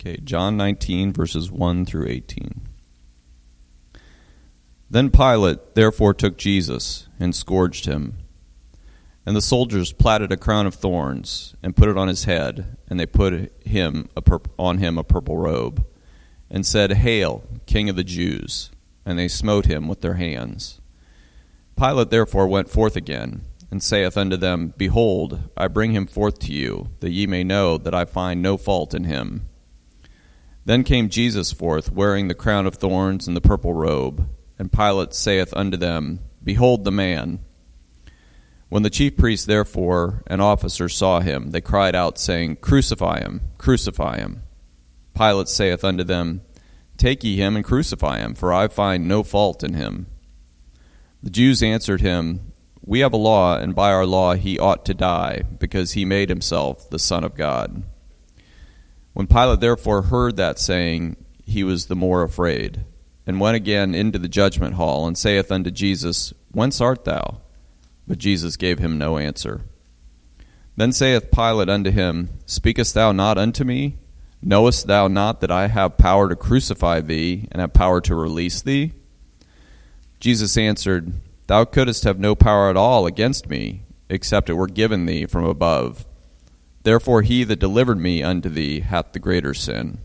Okay, John 19, verses 1 through 18. Then Pilate therefore took Jesus and scourged him. And the soldiers platted a crown of thorns and put it on his head, and they put on him a purple robe, and said, Hail, King of the Jews! And they smote him with their hands. Pilate therefore went forth again, and saith unto them, Behold, I bring him forth to you, that ye may know that I find no fault in him. Then came Jesus forth, wearing the crown of thorns and the purple robe. And Pilate saith unto them, Behold the man. When the chief priests therefore and officers saw him, they cried out, saying, Crucify him, crucify him. Pilate saith unto them, Take ye him and crucify him, for I find no fault in him. The Jews answered him, We have a law, and by our law he ought to die, because he made himself the Son of God. When Pilate therefore heard that saying, he was the more afraid, and went again into the judgment hall, and saith unto Jesus, Whence art thou? But Jesus gave him no answer. Then saith Pilate unto him, Speakest thou not unto me? Knowest thou not that I have power to crucify thee, and have power to release thee? Jesus answered, Thou couldst have no power at all against me, except it were given thee from above. Therefore he that delivered me unto thee hath the greater sin.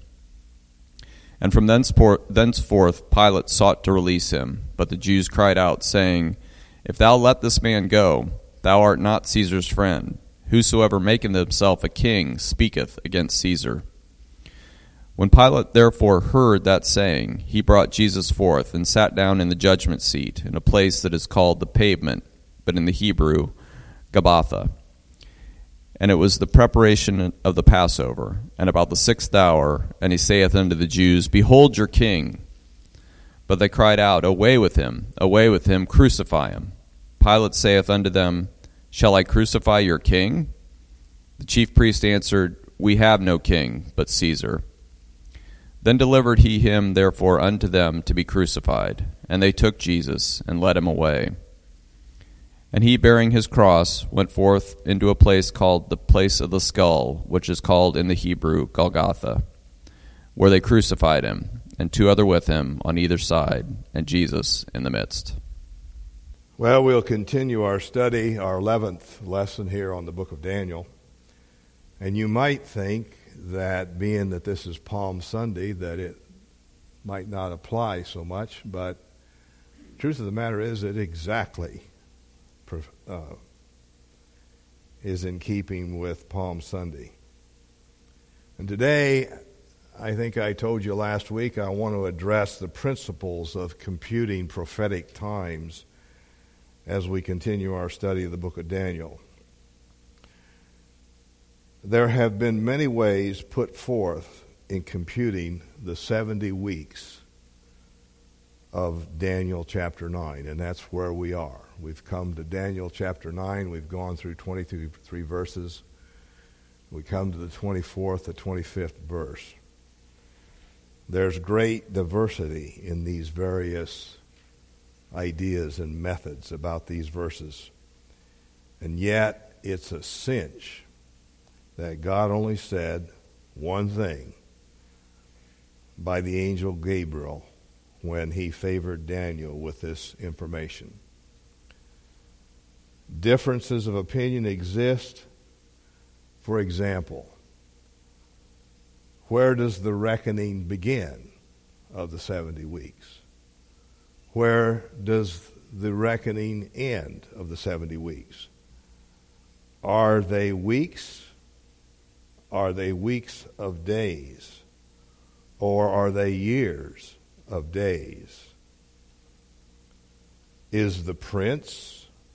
And from thenceforth Pilate sought to release him. But the Jews cried out, saying, If thou let this man go, thou art not Caesar's friend. Whosoever maketh himself a king speaketh against Caesar. When Pilate therefore heard that saying, he brought Jesus forth, and sat down in the judgment seat, in a place that is called the Pavement, but in the Hebrew, Gabbatha. And it was the preparation of the Passover, and about the 6th hour, and he saith unto the Jews, Behold your king. But they cried out, away with him, crucify him. Pilate saith unto them, Shall I crucify your king? The chief priest answered, We have no king, but Caesar. Then delivered he him therefore unto them to be crucified. And they took Jesus, and led him away. And he, bearing his cross, went forth into a place called the place of the skull, which is called in the Hebrew Golgotha, where they crucified him, and 2 other with him on either side, and Jesus in the midst. Well, we'll continue our study, our 11th lesson here on the book of Daniel. And you might think that being that this is Palm Sunday, that it might not apply so much, but the truth of the matter is it exactly is in keeping with Palm Sunday. And today, I think I told you last week, I want to address the principles of computing prophetic times as we continue our study of the book of Daniel. There have been many ways put forth in computing the 70 weeks of Daniel chapter 9, and that's where we are. We've come to Daniel chapter 9. We've gone through 23 verses. We come to the 24th, the 25th verse. There's great diversity in these various ideas and methods about these verses. And yet, it's a cinch that God only said one thing by the angel Gabriel when he favored Daniel with this information. Differences of opinion exist. For example, where does the reckoning begin of the 70 weeks? Where does the reckoning end of the 70 weeks? Are they weeks? Are they weeks of days? Or are they years of days? Is the prince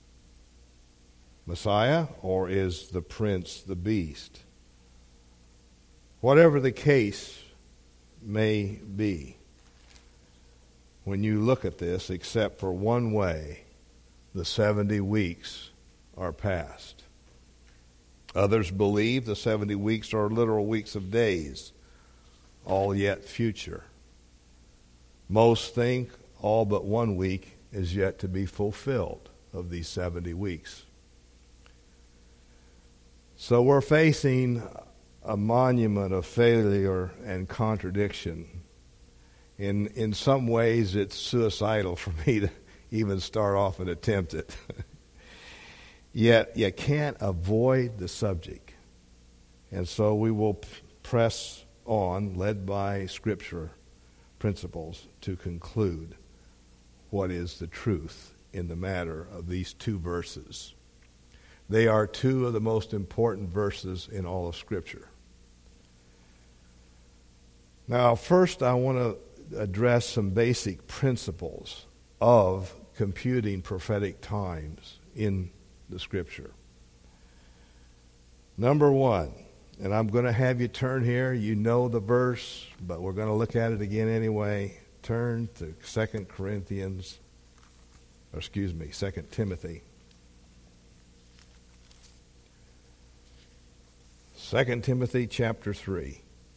Messiah, or is the prince the beast? Whatever the case may be, when you look at this, except for one way, the 70 weeks are past. Others believe the 70 weeks are literal weeks of days, all yet future. Most think all but 1 week is yet to be fulfilled of these 70 weeks. So we're facing a monument of failure and contradiction. In some ways, it's suicidal for me to even start off and attempt it. Yet, you can't avoid the subject. And so we will press on, led by Scripture principles, to conclude what is the truth in the matter of these two verses. They are two of the most important verses in all of Scripture. Now, first I want to address some basic principles of computing prophetic times in the Scripture. Number one, and I'm going to have you turn here. You know the verse, but we're going to look at it again anyway. Turn to 2 Timothy. 2 Timothy chapter 3.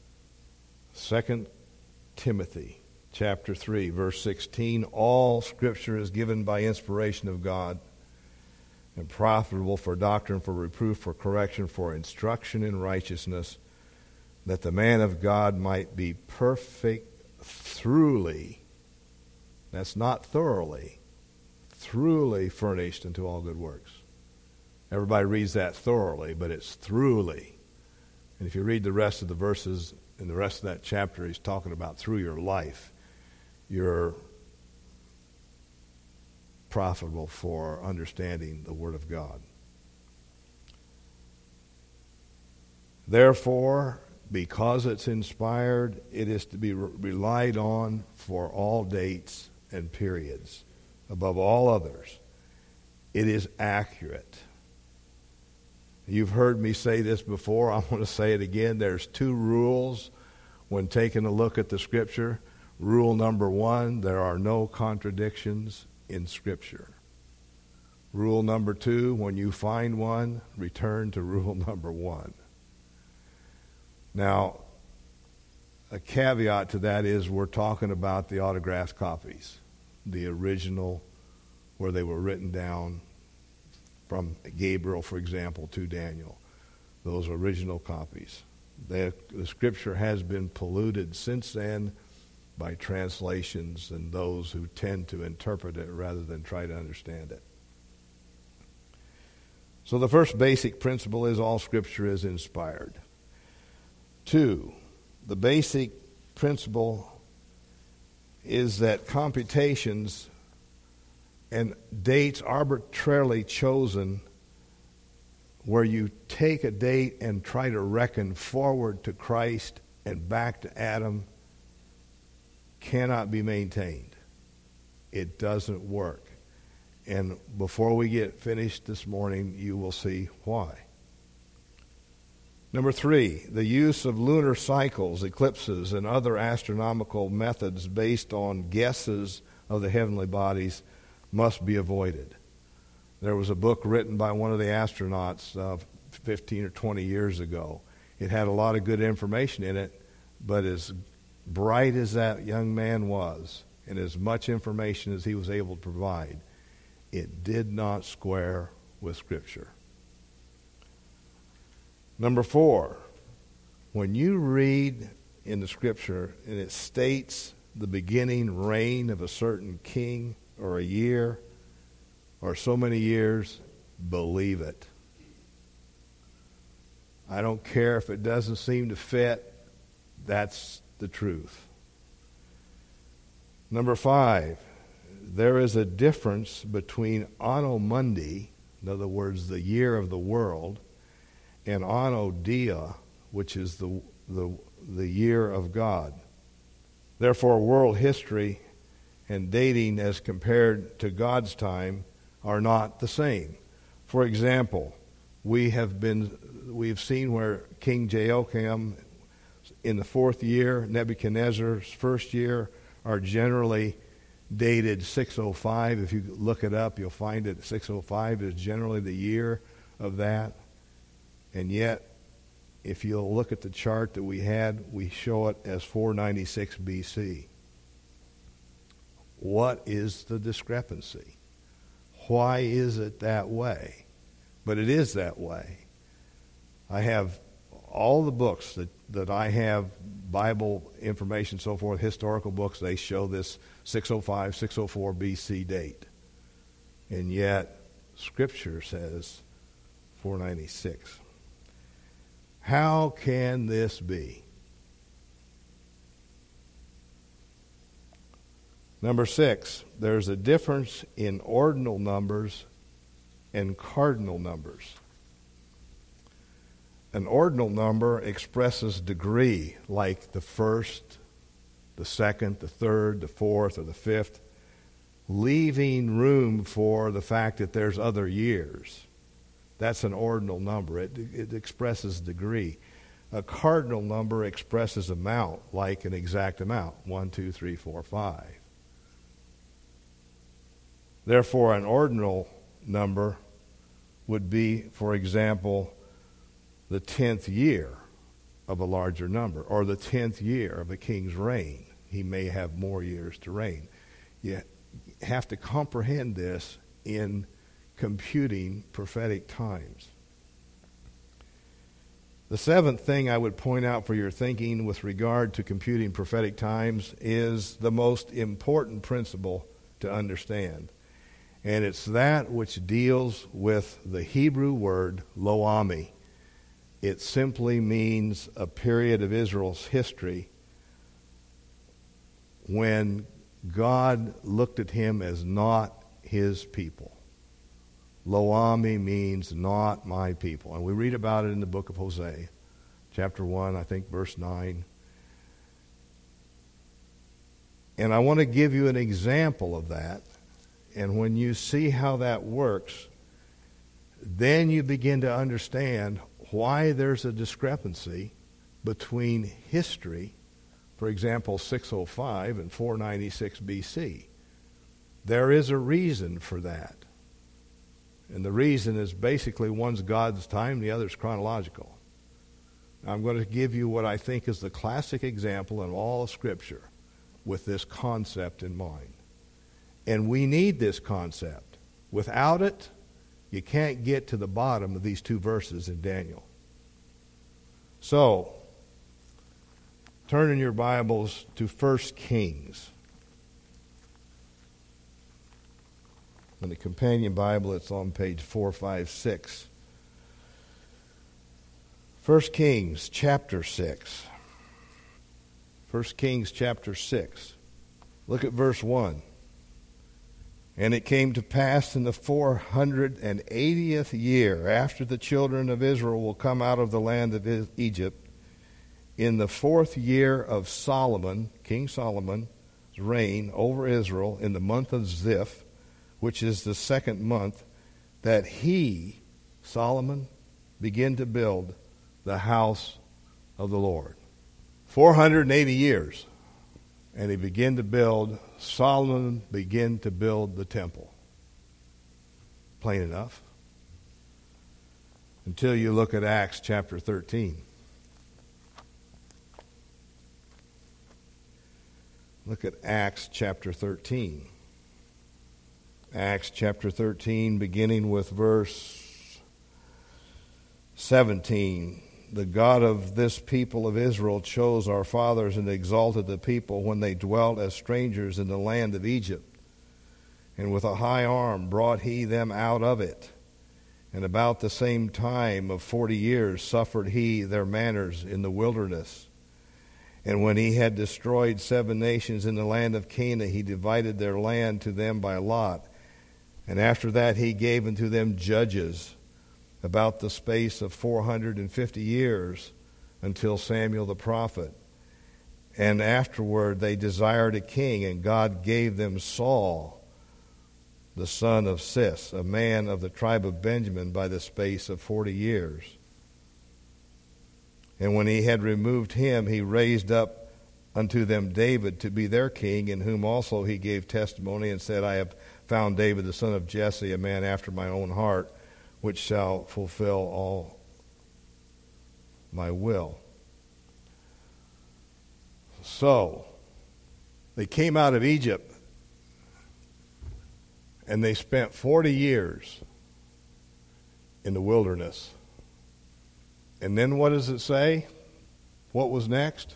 2 Timothy chapter 3, verse 16. All Scripture is given by inspiration of God and profitable for doctrine, for reproof, for correction, for instruction in righteousness, that the man of God might be perfect, thoroughly, that's not thoroughly, thoroughly furnished unto all good works. Everybody reads that thoroughly, but it's thoroughly. And if you read the rest of the verses in the rest of that chapter, he's talking about through your life, you're profitable for understanding the Word of God. Therefore, because it's inspired, it is to be relied on for all dates and periods. Above all others, it is accurate. You've heard me say this before. I want to say it again. There's two rules when taking a look at the Scripture. Rule number one, there are no contradictions in Scripture. Rule number two, when you find one, return to rule number one. Now, a caveat to that is we're talking about the autographed copies, the original where they were written down from Gabriel, for example, to Daniel. Those original copies. The Scripture has been polluted since then by translations and those who tend to interpret it rather than try to understand it. So the first basic principle is all Scripture is inspired. Two, the basic principle is that computations and dates arbitrarily chosen where you take a date and try to reckon forward to Christ and back to Adam cannot be maintained. It doesn't work. And before we get finished this morning, you will see why. Number three, the use of lunar cycles, eclipses, and other astronomical methods based on guesses of the heavenly bodies must be avoided. There was a book written by one of the astronauts 15 or 20 years ago. It had a lot of good information in it, but as bright as that young man was, and as much information as he was able to provide, it did not square with Scripture. Number four, when you read in the Scripture and it states the beginning reign of a certain king or a year or so many years, believe it. I don't care if it doesn't seem to fit. That's the truth. Number five, there is a difference between Anno Mundi, in other words, the year of the world, and Anno Dia, which is the year of God. Therefore, world history and dating as compared to God's time are not the same. For example, we've seen where King Jehoiakim in the fourth year, Nebuchadnezzar's first year, are generally dated 605. If you look it up, you'll find it 605 is generally the year of that. And yet, if you'll look at the chart that we had, we show it as 496 BC. What is the discrepancy? Why is it that way? But it is that way. I have all the books that I have, Bible information, so forth, historical books, they show this 605, 604 BC date. And yet, Scripture says 496. How can this be? Number 6, there's a difference in ordinal numbers and cardinal numbers. An ordinal number expresses degree, like the first, the second, the third, the fourth, or the fifth, leaving room for the fact that there's other years. That's an ordinal number. It expresses degree. A cardinal number expresses amount, like an exact amount, 1, 2, 3, 4, 5. Therefore, an ordinal number would be, for example, the 10th year of a larger number, or the 10th year of a king's reign. He may have more years to reign. You have to comprehend this in computing prophetic times. The 7th thing I would point out for your thinking with regard to computing prophetic times is the most important principle to understand. And it's that which deals with the Hebrew word lo-ami. It simply means a period of Israel's history when God looked at him as not his people. Lo-ami means not my people. And we read about it in the book of Hosea, chapter 1, I think verse 9. And I want to give you an example of that. And when you see how that works, then you begin to understand why there's a discrepancy between history, for example, 605 and 496 BC. There is a reason for that. And the reason is basically one's God's time, the other's chronological. I'm going to give you what I think is the classic example in all of Scripture with this concept in mind. And we need this concept. Without it, you can't get to the bottom of these two verses in Daniel. So, turn in your Bibles to 1 Kings. In the companion Bible, it's on page 456. 1 Kings chapter 6. 1 Kings chapter 6. Look at verse 1. And it came to pass in the 480th year, after the children of Israel will come out of the land of Egypt, in the 4th year of Solomon, King Solomon's reign over Israel, in the month of Ziph, which is the 2nd month, that he, Solomon, began to build the house of the Lord. 480 years. And he began to build, Solomon began to build the temple. Plain enough. Until you look at Acts chapter 13. Look at Acts chapter 13. Acts chapter 13, beginning with verse 17. The God of this people of Israel chose our fathers and exalted the people when they dwelt as strangers in the land of Egypt. And with a high arm brought he them out of it. And about the same time of 40 years suffered he their manners in the wilderness. And when he had destroyed 7 nations in the land of Canaan, he divided their land to them by lot. And after that he gave unto them judges about the space of 450 years until Samuel the prophet. And afterward they desired a king, and God gave them Saul, the son of Cis, a man of the tribe of Benjamin, by the space of 40 years. And when he had removed him, he raised up unto them David to be their king, in whom also he gave testimony, and said, I have found David the son of Jesse, a man after my own heart, which shall fulfill all my will. So, they came out of Egypt, and they spent 40 years in the wilderness. And then what does it say? What was next?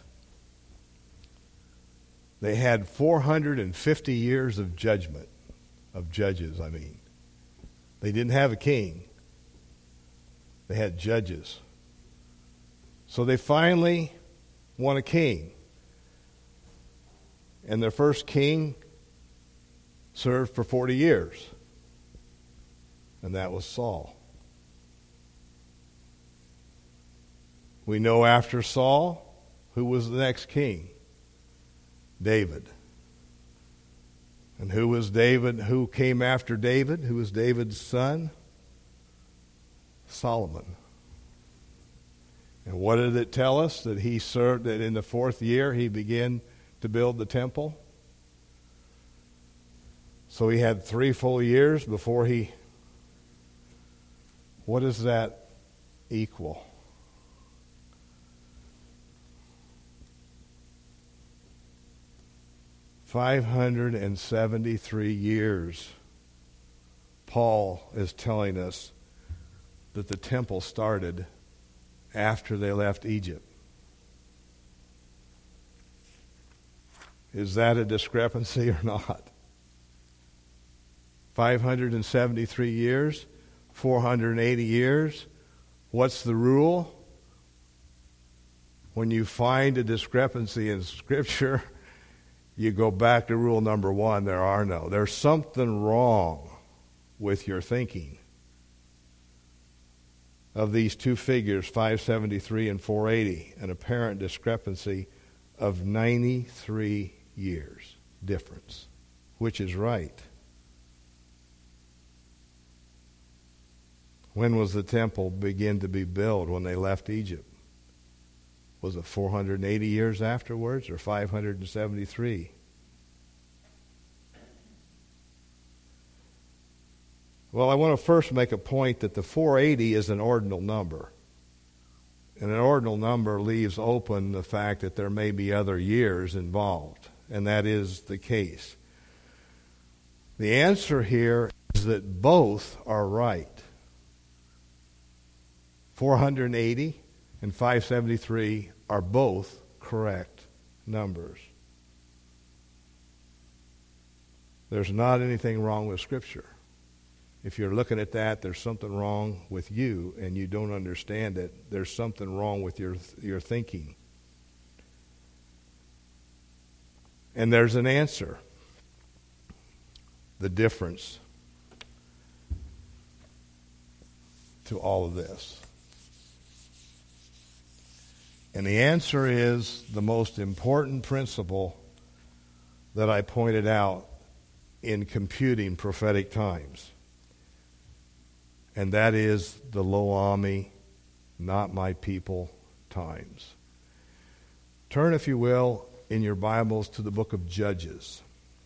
They had 450 years of judgment, of judges, I mean. They didn't have a king. They had judges. So they finally want a king. And their first king served for 40 years. And that was Saul. We know after Saul, who was the next king? David. And who was David? Who came after David? Who was David's son? Solomon. And what did it tell us? That he served, that in the 4th year he began to build the temple. So he had 3 full years before he... What does that equal? $573 years. Paul is telling us that the temple started after they left Egypt. Is that a discrepancy or not? 573 years, 480 years. What's the rule? When you find a discrepancy in Scripture, you go back to rule number 1, there's something wrong with your thinking of these two figures, 573 and 480, an apparent discrepancy of 93 years difference. Which is right? When was the temple begin to be built when they left Egypt? Was it 480 years afterwards or 573? Well, I want to first make a point that the 480 is an ordinal number. And an ordinal number leaves open the fact that there may be other years involved. And that is the case. The answer here is that both are right. 480 and 573 are both correct numbers. There's not anything wrong with Scripture. If you're looking at that, there's something wrong with you and you don't understand it. There's something wrong with your thinking. And there's an answer. The difference to all of this. And the answer is the most important principle that I pointed out in computing prophetic times. And that is the Lo Ami, not my people times. Turn, if you will, in your Bibles to the book of Judges.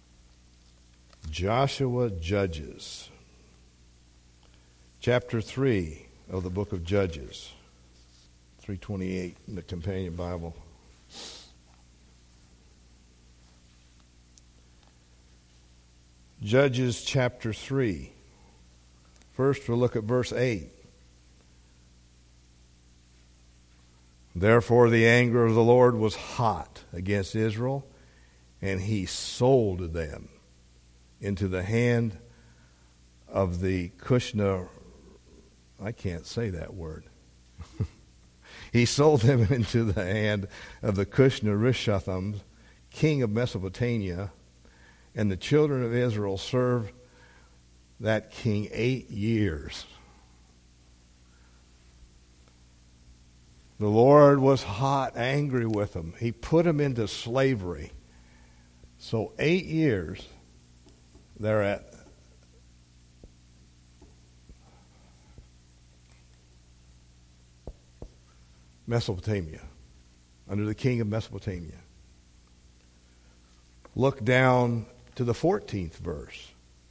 Joshua Judges. Chapter 3 of the book of Judges. 328 in the Companion Bible. Judges chapter 3. First, we'll look at verse 8. Therefore the anger of the Lord was hot against Israel, and he sold them into the hand of the Cushna. I can't say that word. He sold them into the hand of the Cushna-Rishathaim, king of Mesopotamia, and the children of Israel served that king 8 years. The Lord was hot, angry with them. He put them into slavery. So 8 years they're at Mesopotamia, under the king of Mesopotamia. Look down to the 14th verse.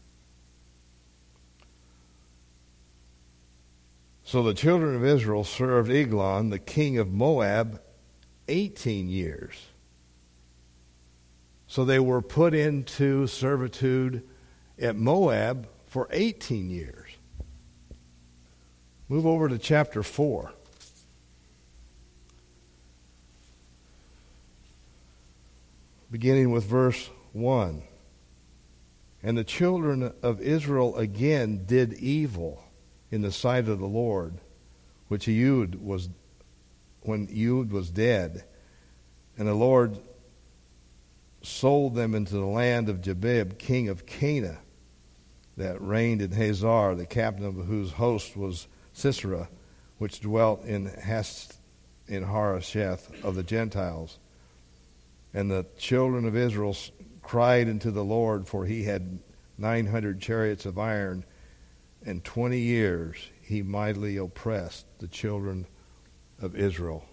So the children of Israel served Eglon, the king of Moab, 18 years. So they were put into servitude at Moab for 18 years. Move over to chapter 4. beginning with verse 1. And the children of Israel again did evil in the sight of the Lord, when Ehud was dead. And the Lord sold them into the land of Jabib, king of Canaan, that reigned in Hazar, the captain of whose host was Sisera, which dwelt in Harosheth of the Gentiles. And the children of Israel cried unto the Lord, for he had 900 chariots of iron, and 20 years he mightily oppressed the children of Israel.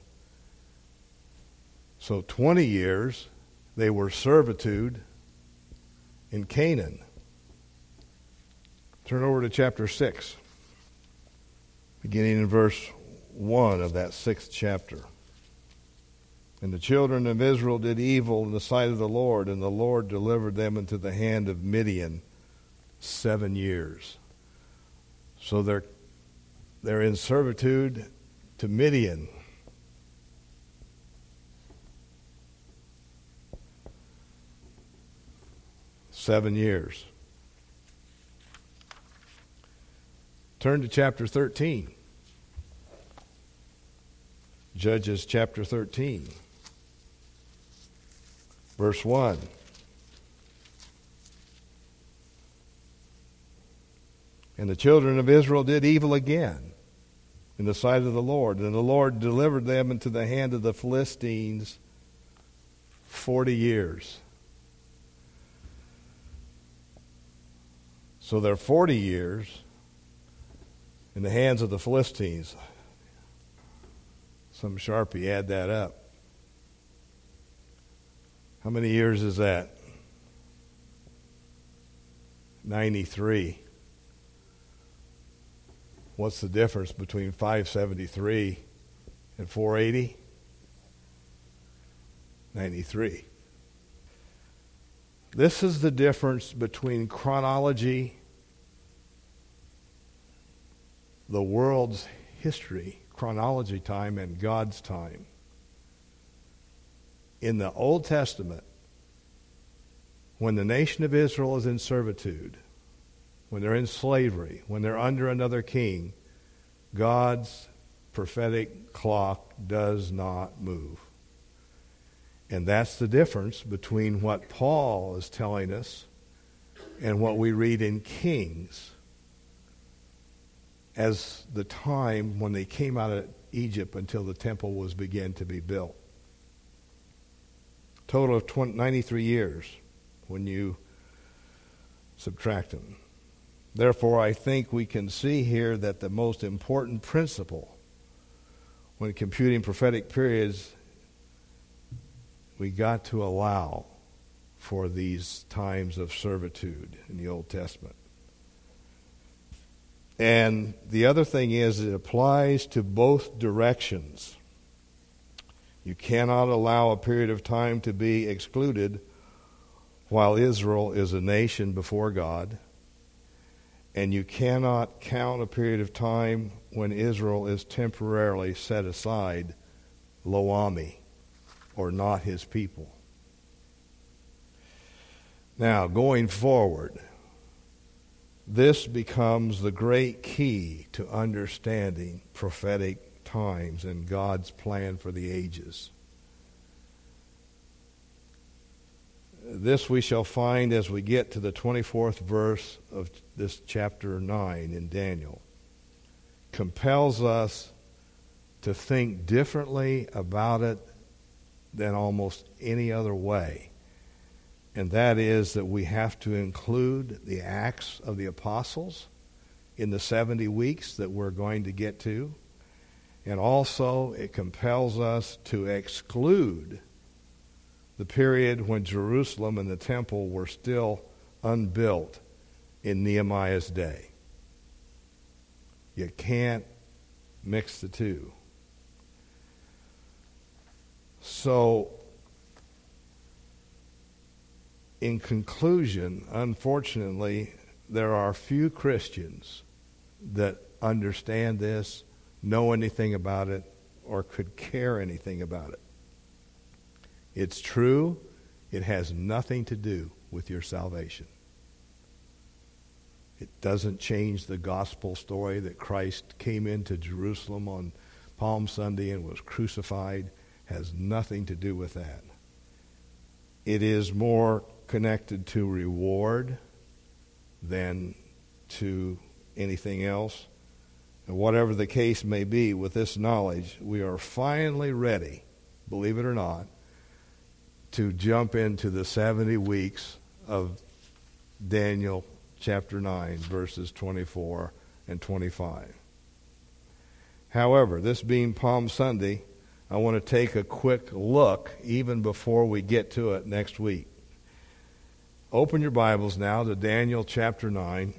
So 20 years they were servitude in Canaan. Turn over to chapter 6, beginning in verse 1 of that 6th chapter. And the children of Israel did evil in the sight of the Lord, and the Lord delivered them into the hand of Midian 7 years. So they're in servitude to Midian. Seven years. Turn to chapter 13. Judges chapter 13. Verse 1. And the children of Israel did evil again in the sight of the Lord, and the Lord delivered them into the hand of the Philistines 40 years. So they're 40 years in the hands of the Philistines. Some Sharpie, add that up. How many years is that? 93. What's the difference between 573 and 480? 93. This is the difference between chronology, the world's history, chronology time, and God's time. In the Old Testament, when the nation of Israel is in servitude, when they're in slavery, when they're under another king, God's prophetic clock does not move. And that's the difference between what Paul is telling us and what we read in Kings as the time when they came out of Egypt until the temple was begun to be built. Total of 93 years when you subtract them. Therefore, I think we can see here that the most important principle when computing prophetic periods, we got to allow for these times of servitude in the Old Testament. And the other thing is, it applies to both directions. You cannot allow a period of time to be excluded while Israel is a nation before God. And you cannot count a period of time when Israel is temporarily set aside, lo ami, or not his people. Now, going forward, this becomes the great key to understanding prophetic times and God's plan for the ages. This we shall find as we get to the 24th verse of this chapter 9 in Daniel. Compels us to think differently about it than almost any other way. And that is that we have to include the Acts of the Apostles in the 70 weeks that we're going to get to. And also it compels us to exclude the period when Jerusalem and the temple were still unbuilt in Nehemiah's day. You can't mix the two. So, in conclusion, unfortunately, there are few Christians that understand this, know anything about it, or could care anything about it. It's true, It has nothing to do with your salvation. It doesn't change the gospel story that Christ came into Jerusalem on Palm Sunday and was crucified. Has nothing to do with that. It is more connected to reward than to anything else. And whatever the case may be, with this knowledge, we are finally ready, believe it or not, to jump into the 70 weeks of Daniel chapter 9, verses 24 and 25. However, this being Palm Sunday, I want to take a quick look even before we get to it next week. Open your Bibles now to Daniel chapter 9.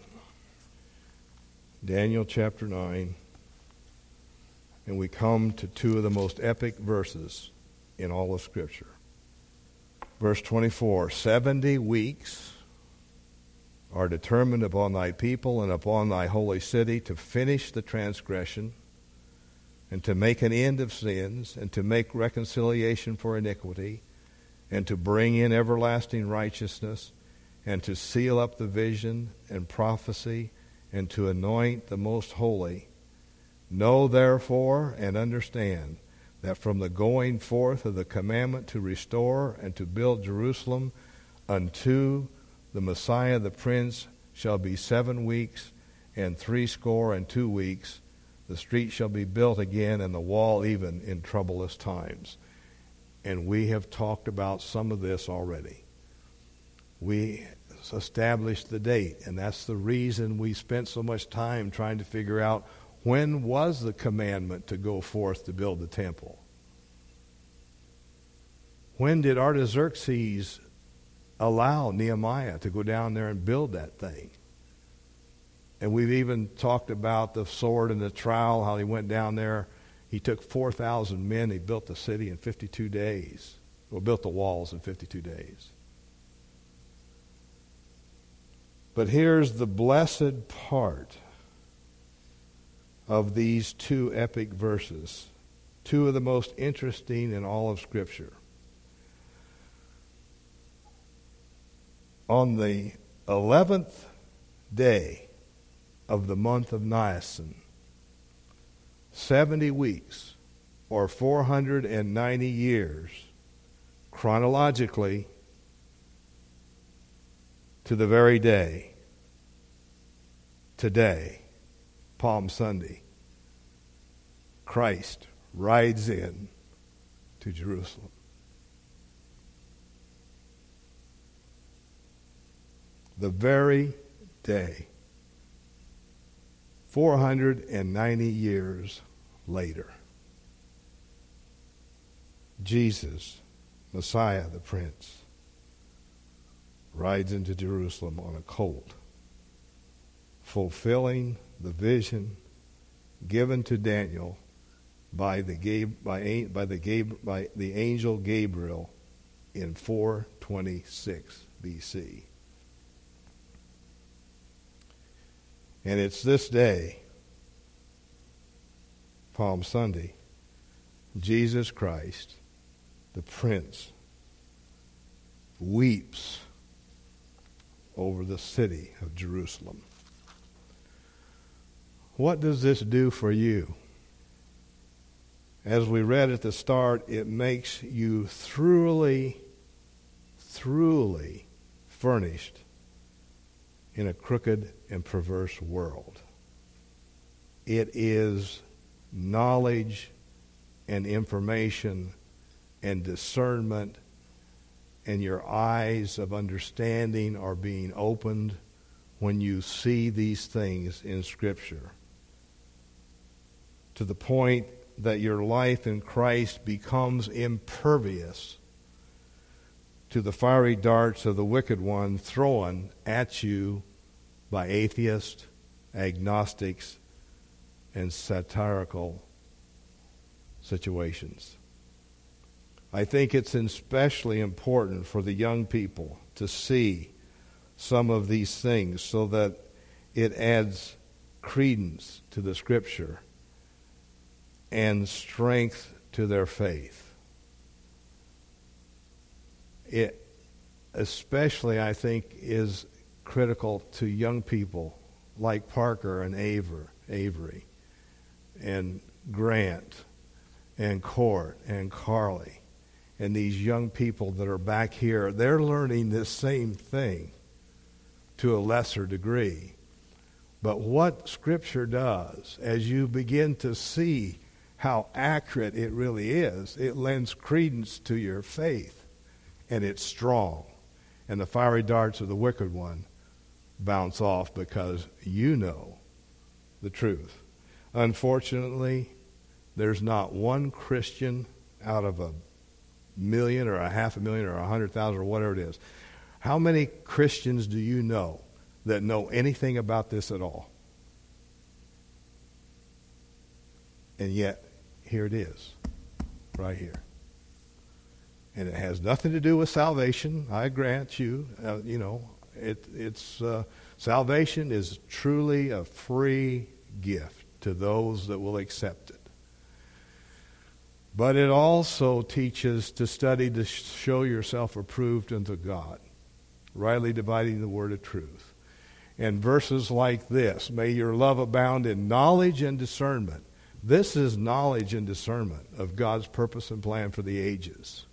Daniel chapter 9. And we come to two of the most epic verses in all of Scripture. Verse 24, 70 weeks are determined upon thy people and upon thy holy city to finish the transgression and to make an end of sins and to make reconciliation for iniquity and to bring in everlasting righteousness and to seal up the vision and prophecy and to anoint the most holy. Know therefore and understand that from the going forth of the commandment to restore and to build Jerusalem unto the Messiah the Prince shall be 7 weeks and 62 weeks. The street shall be built again and the wall even in troublous times. And we have talked about some of this already. We established the date, and that's the reason we spent so much time trying to figure out when was the commandment to go forth to build the temple. When did Artaxerxes allow Nehemiah to go down there and build that thing? And we've even talked about the sword and the trowel, how he went down there. He took 4,000 men. He built the city in 52 days. Or built the walls in 52 days. But here's the blessed part of these two epic verses. Two of the most interesting in all of Scripture. On the 11th day of the month of Nisan, 70 weeks or 490 years, chronologically, to the very day, today, Palm Sunday, Christ rides in to Jerusalem. The very day, 490 years later, Jesus, Messiah the Prince, rides into Jerusalem on a colt, fulfilling the vision given to Daniel by the angel Gabriel in 426 BC. And it's this day, Palm Sunday, Jesus Christ, the Prince, weeps over the city of Jerusalem. What does this do for you? As we read at the start, it makes you thoroughly furnished in a crooked and perverse world. It is knowledge and information and discernment, and your eyes of understanding are being opened when you see these things in Scripture, to the point that your life in Christ becomes impervious to the fiery darts of the wicked one thrown at you by atheists, agnostics, and satirical situations. I think it's especially important for the young people to see some of these things so that it adds credence to the Scripture and strength to their faith. especially, I think, is critical to young people like Parker and Avery and Grant and Court and Carly and these young people that are back here. They're learning this same thing to a lesser degree. But what Scripture does, as you begin to see how accurate it really is, it lends credence to your faith, and it's strong. And the fiery darts of the wicked one bounce off because you know the truth. Unfortunately, there's not one Christian out of 1 million or 500,000 or 100,000 or whatever it is. How many Christians do you know that know anything about this at all? And yet, here it is, right here. And it has nothing to do with salvation. I grant you, salvation is truly a free gift to those that will accept it. But it also teaches to study to show yourself approved unto God, rightly dividing the word of truth. And verses like this, may your love abound in knowledge and discernment. This is knowledge and discernment of God's purpose and plan for the ages.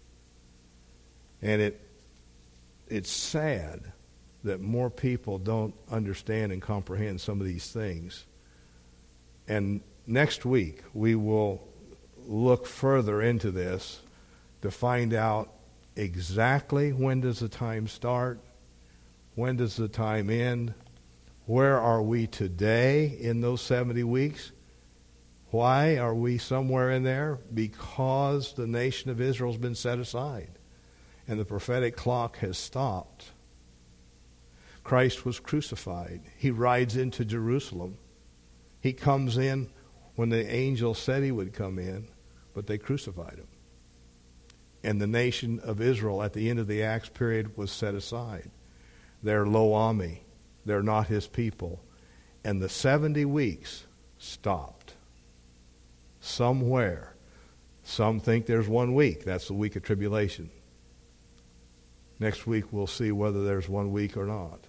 And it's sad that more people don't understand and comprehend some of these things. And next week we will look further into this to find out exactly when does the time start, when does the time end, where are we today in those 70 weeks. Why are we somewhere in there? Because the nation of Israel has been set aside and the prophetic clock has stopped. Christ was crucified. He rides into Jerusalem. He comes in when the angel said he would come in, but they crucified him. And the nation of Israel at the end of the Acts period was set aside. They're Lo Ami. They're not his people. And the 70 weeks stopped. Somewhere. Some think there's 1 week. That's the week of tribulation. Next week we'll see whether there's 1 week or not.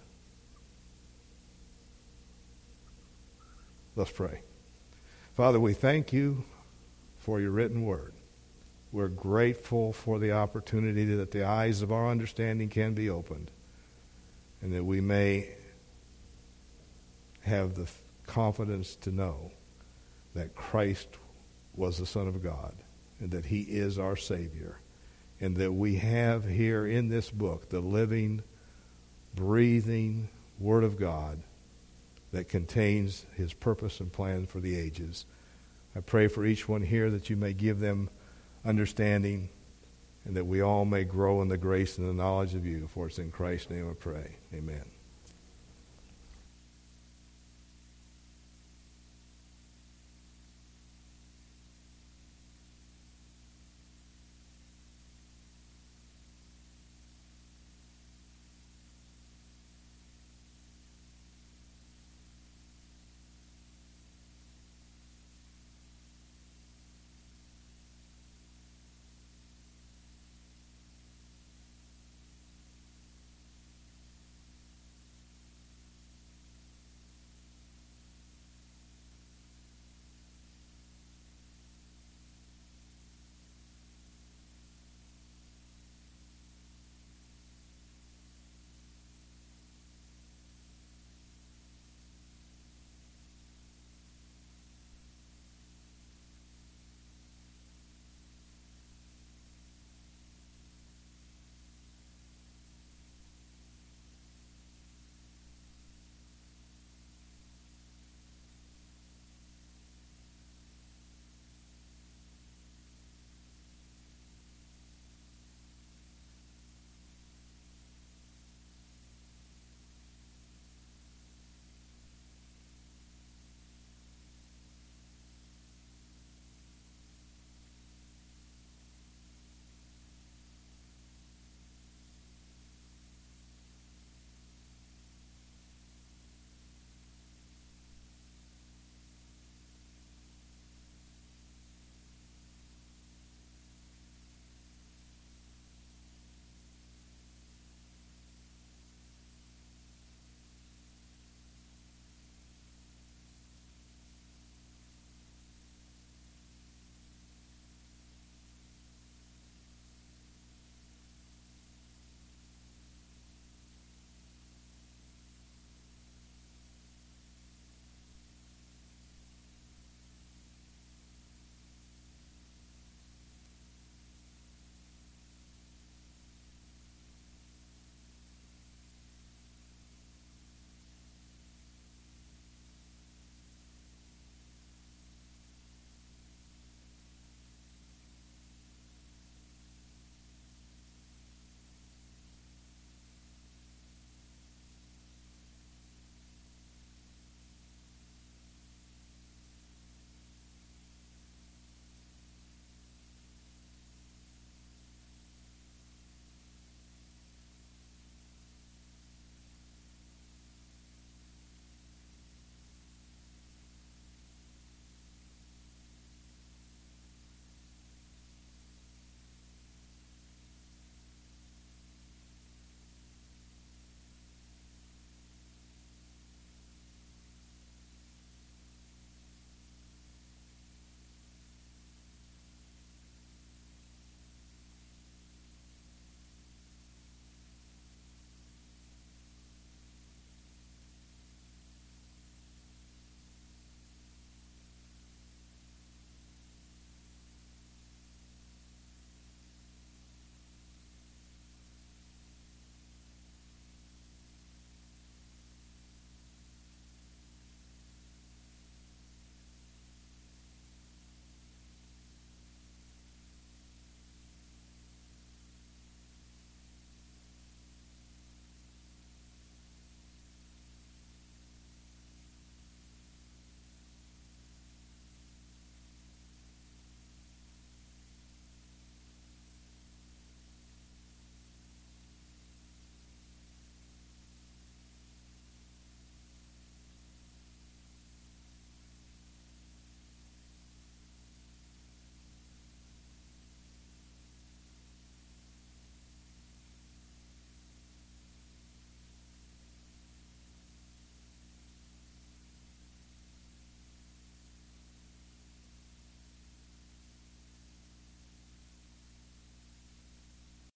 Let's pray. Father, we thank you for your written word. We're grateful for the opportunity that the eyes of our understanding can be opened and that we may have the confidence to know that Christ was the Son of God and that he is our Savior and that we have here in this book the living, breathing Word of God that contains his purpose and plan for the ages. I pray for each one here that you may give them understanding and that we all may grow in the grace and the knowledge of you. For it's in Christ's name I pray. Amen.